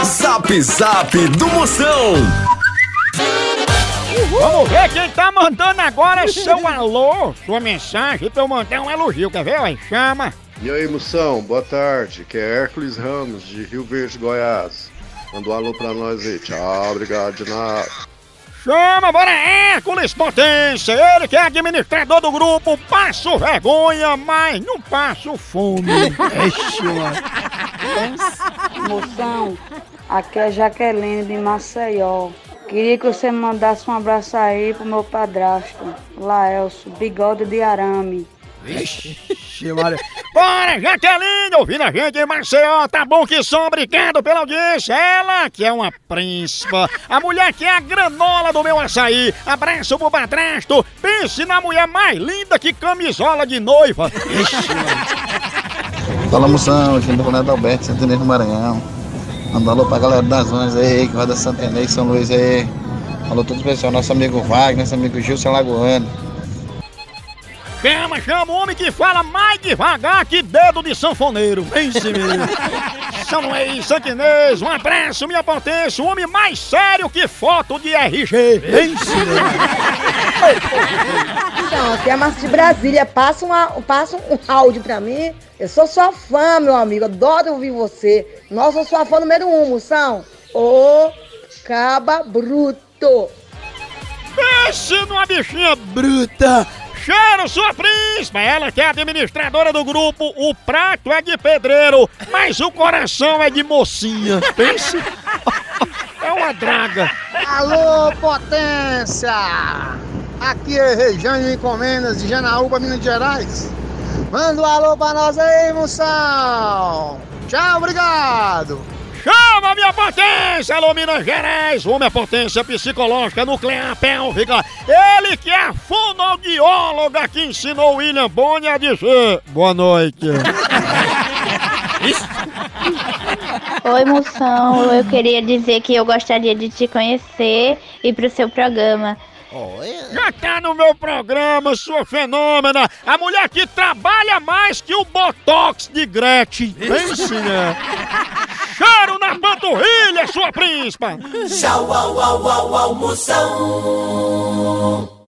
Zap Zap do Moção. Vamos ver quem tá mandando agora seu alô, sua mensagem pra eu mandar um elogio, quer ver? Aí, chama. E aí, Moção, boa tarde, que é Hércules Ramos, de Rio Verde, Goiás. Manda um alô pra nós aí, tchau, obrigado de nada. Chama, bora Hércules Potência, ele que é administrador do grupo Passo Vergonha, mas não passo fome. Moção, aqui é Jaqueline de Maceió. Queria que você mandasse um abraço aí pro meu padrasto, Laelso, bigode de arame. Vixe, Maria. Bora, Jaqueline, ouvindo a gente em Maceió, tá bom que som, obrigado pela audiência. Ela que é uma príncipa, a mulher que é a granola do meu açaí. Abraço pro padrasto, pense na mulher mais linda que camisola de noiva. Vixe, Maria. Fala, Moção, aqui do Ronaldo Alberto, Santo Inês do Maranhão. Manda alô pra galera das zonas aí, que vai da Santa Inês, São Luís aí. Alô todo pessoal, nosso amigo Wagner, nosso amigo Gilson Lagoano. Chama o homem que fala mais devagar que dedo de sanfoneiro. Vence mesmo. São Luís, Santa Inês, um abraço, minha potência, o homem mais sério que foto de RG. Vence mesmo. Então, aqui é a Márcia de Brasília, passa um áudio pra mim. Eu sou sua fã, meu amigo, adoro ouvir você. Nossa, eu sou a fã número 1, Moção. Ô, caba bruto. Pense numa bichinha bruta. Cheiro, sua príncipa, ela que é administradora do grupo, o prato é de pedreiro, mas o coração é de mocinha. Pense. É uma draga. Alô, potência! Aqui é Rejane Encomendas de Janaúba, Minas Gerais. Manda um alô pra nós aí, Moção! Tchau, obrigado! Chama minha potência, alô Minas Gerais, minha potência psicológica, nuclear, pélvica. Ele que é a fonoaudióloga que ensinou o William Bonner a dizer boa noite. Oi, Moção, eu queria dizer que eu gostaria de te conhecer e pro seu programa. Já tá no meu programa, sua fenômena, a mulher que trabalha mais que o Botox de Gretchen. Pense, né? Cheiro na panturrilha, sua príncipa! Tchau, au, au, au, au, Moção.